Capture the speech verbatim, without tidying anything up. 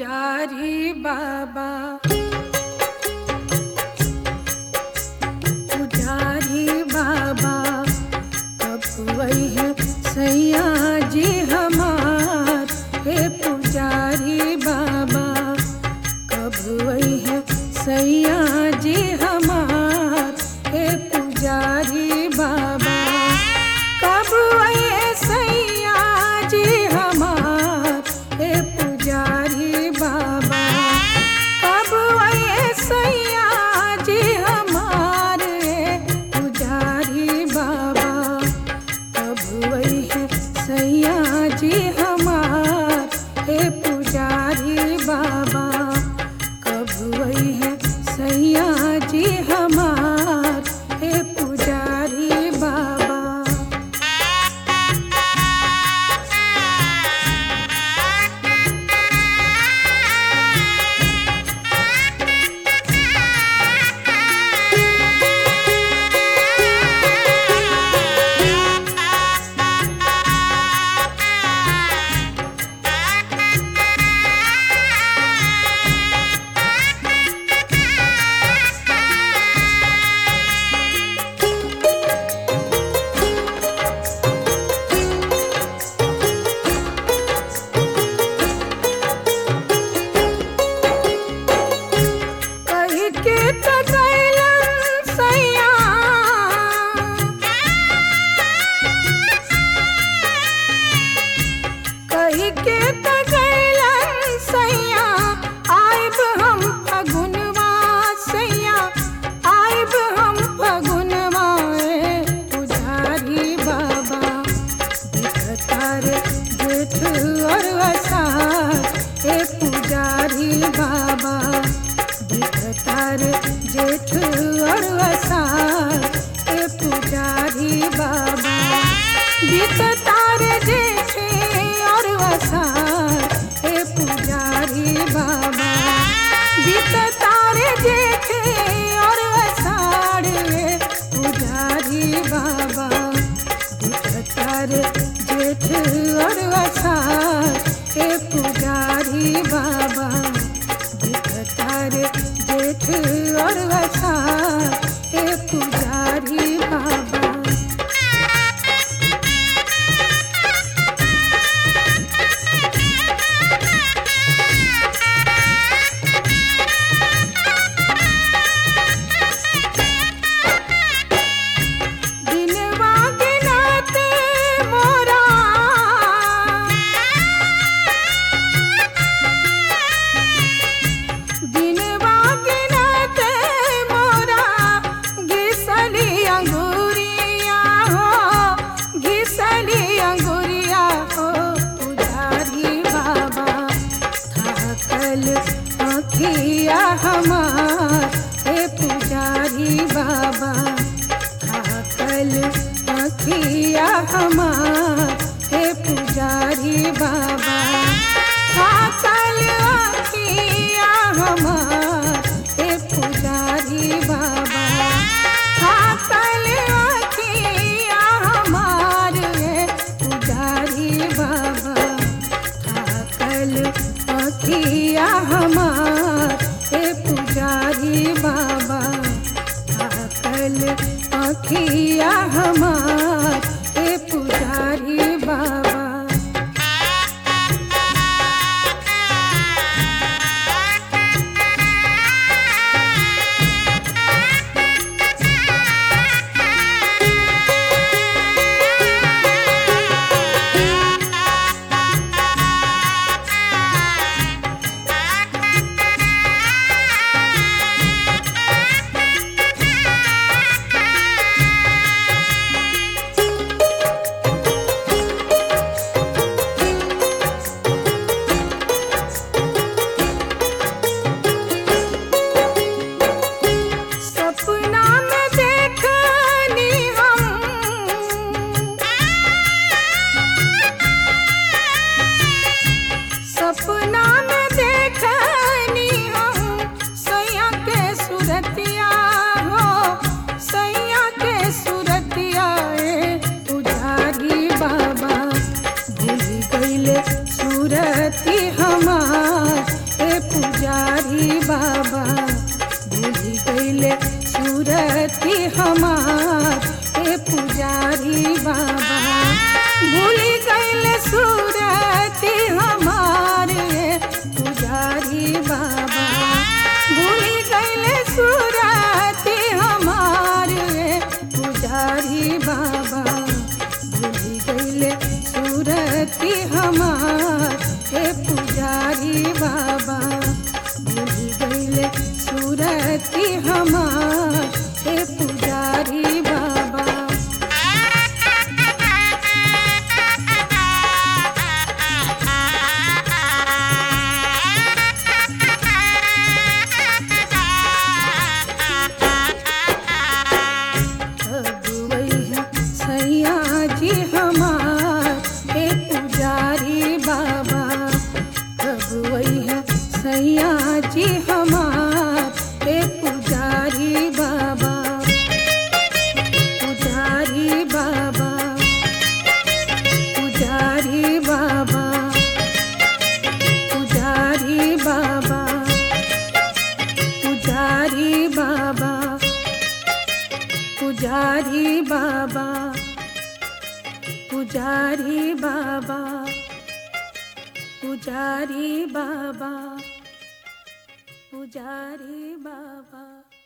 पुजारी बाबा पुजारी बाबा कब वही है सैया जी हमार हे पुजारी बाबा कब वही है सैया जी हमार हे पुजारी बाबा कब वही है सैया जी हमार हे पुजारी बाबा कब वही है सैया जी हमार हे पुजारी बाबा कब वही है सैया जी हमार हे पुजारी बाबा कब वही है सैया जी हमार हे पुजारी बाबा। जेठ और वसार हे पुजारी बाबा बीत तार जेठ और वसार हे पुजारी बाबा बीत तार जेठ और वसार हे पुजारी बाबा बीत तार जेठ और वसार हे पुजारी बाबा तार जेठ और वसार हे पुजारी बाबा। आँखिया हमार हे पुजारी बाबा थाकल आँखिया हमार हे पुजारी बाबा थाकल आँखिया हमार हे पुजारी बाबा थाकल आँखिया हमार हे पुजारी बाबा थाकल आँखिया हमार हे पुजारी बाबा थाकल आँखिया हमार हे पुजारी बाबा। पुजारी बाबा भूल गईले सूरती हमार हे पुजारी बाबा भूल गईले सूरती हमार हे पुजारी बाबा भूल गईले सूरती हमार हे पुजारी बाबा भूल गईले सूरती हमार हे पुजारी बाबा भूल गईले सूरती हमार हे पुजारी बाबा। सैया जी हमार हे पुजारी बाबा कब वही है सैया जी हमार हे पुजारी बाबा पुजारी बाबा पुजारी बाबा पुजारी बाबा पुजारी बाबा पुजारी बाबा पुजारी बाबा पुजारी बाबा पुजारी बाबा।